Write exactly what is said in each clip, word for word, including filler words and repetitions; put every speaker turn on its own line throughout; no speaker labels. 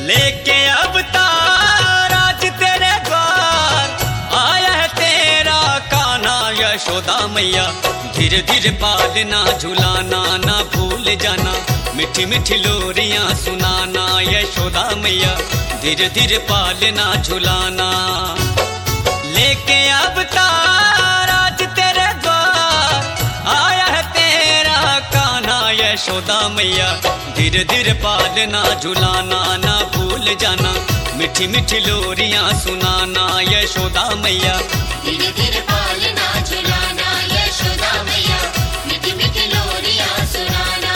लेके अवतार आज तेरे द्वार आया है तेरा कान्हा यशोदा मैया। धीरे धीरे पालना झुलाना ना भूल जाना, मीठी मीठी लोरियां सुनाना यशोदा मैया। धीरे धीरे पालना झुलाना, लेके अवतार आज तेरे द्वार आया है तेरा कान्हा यशोदा मैया। धीरे धीरे पालना झुलाना ना भूल जाना, मीठी मीठी लोरियां सुनाना यशोदा मैया।
धीरे धीरे पालना झुलाना यशोदा मैया, मीठी मीठी लोरियां सुनाना।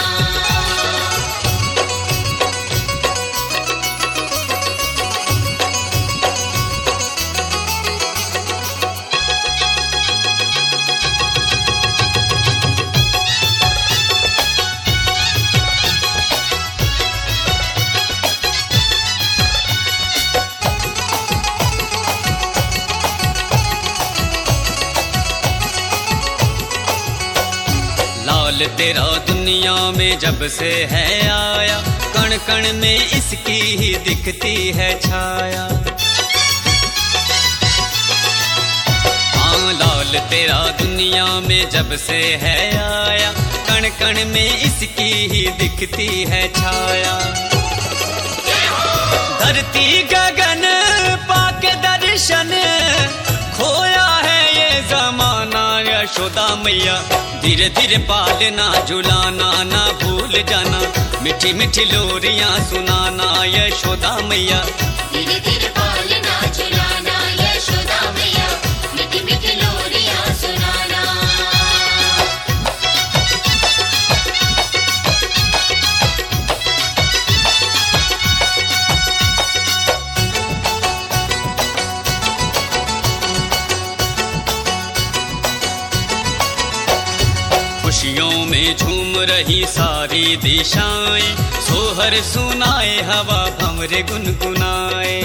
लाल तेरा दुनिया में जब से है आया, कण कण में इसकी ही दिखती है छाया। हाँ लाल तेरा दुनिया में जब से है आया, कण कण में इसकी ही दिखती है छाया। धरती गगन पाके दर्शन खोया है ये जमाना यशोदा मैया। धीरे धीरे पालना झुलाना ना भूल जाना, मीठी मीठी लोरियां सुनाना यशोदा मैया।
धीरे धीरे पालना झुलाना यशोदा मैया, मीठी मीठी लोरियां सुनाना।
खुशियों में झूम रही सारी दिशाएं, सोहर सुनाए हवा भंवरे गुनगुनाए।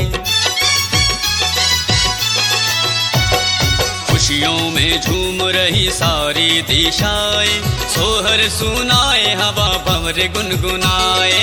खुशियों में झूम रही सारी दिशाएं, सोहर सुनाए हवा भंवरे गुनगुनाए।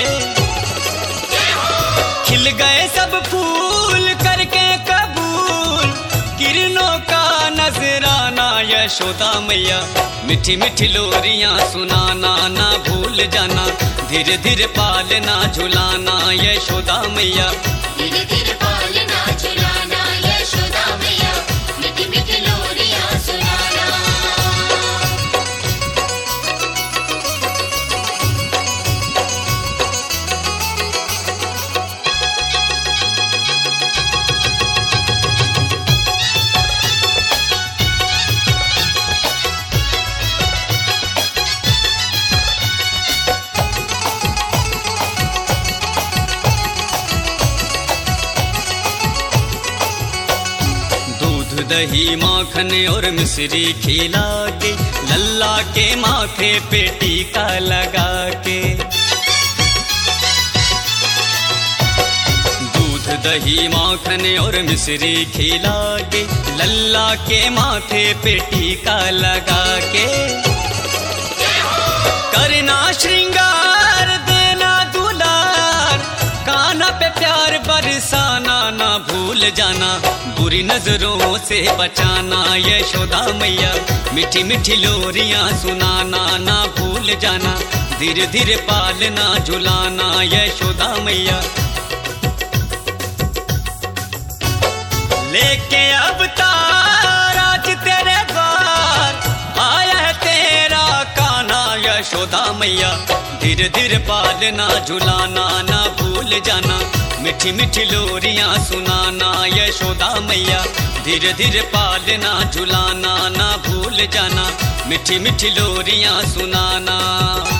खिल गए सब फूल करके कबूल, किरणों का नजराना यशोदा मैया। मीठी मीठी लोरियां सुनाना ना भूल जाना, धीरे धीरे पालना झुलाना यशोदा मैया।
धीरे धीरे पालना झुलाना यशोदा मैया, मीठी मीठी लोरियां सुनाना।
दही माखन और मिश्री खिला के, लल्ला के माथे पे टीका लगा के। दूध दही माखन और मिश्री खिला के, लल्ला के माथे पे टीका लगा के। करना श्रृंगार देना दुलार, कान्हा पे प्यार बरसाना ना भूल जाना, बुरी नजरों से बचाना यशोदा मैया। मीठी मीठी लोरियां सुनाना ना भूल जाना, धीरे धीरे पालना झुलाना यशोदा मैया। लेके अवतार आज तेरे द्वार आया है तेरा कान्हा यशोदा मैया। धीरे धीरे पालना झुलाना ना भूल जाना, मीठी मीठी लोरियां सुनाना यशोदा मैया। धीरे धीरे पालना झुलाना ना भूल जाना, मीठी मीठी लोरियां सुनाना।